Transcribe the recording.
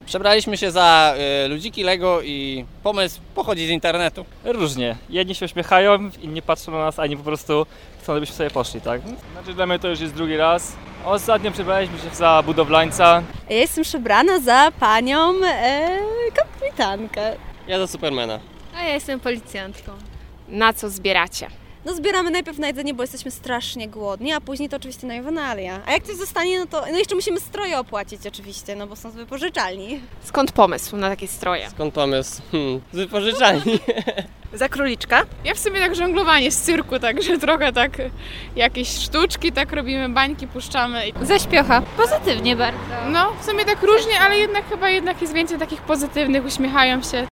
Przebraliśmy się za ludziki Lego i pomysł pochodzi z internetu. Różnie. Jedni się uśmiechają, inni patrzą na nas, a inni po prostu chcą, żebyśmy sobie poszli, tak? Znaczy dla mnie to już jest drugi raz. Ostatnio przebraliśmy się za budowlańca. Ja jestem przebrana za panią kapitankę. Ja za Supermana. A ja jestem policjantką. Na co zbieracie? No zbieramy najpierw na jedzenie, bo jesteśmy strasznie głodni, a później to oczywiście na juwenalia. A jak coś zostanie, no to jeszcze musimy stroje opłacić oczywiście, no bo są z wypożyczalni. Skąd pomysł na takie stroje? Skąd pomysł? Z wypożyczalni. Za króliczka? Ja w sumie tak żonglowanie z cyrku, także trochę tak jakieś sztuczki, tak robimy, bańki puszczamy. Ze śpiocha. Pozytywnie bardzo. No, w sumie tak różnie, ale jednak chyba jest więcej takich pozytywnych, uśmiechają się.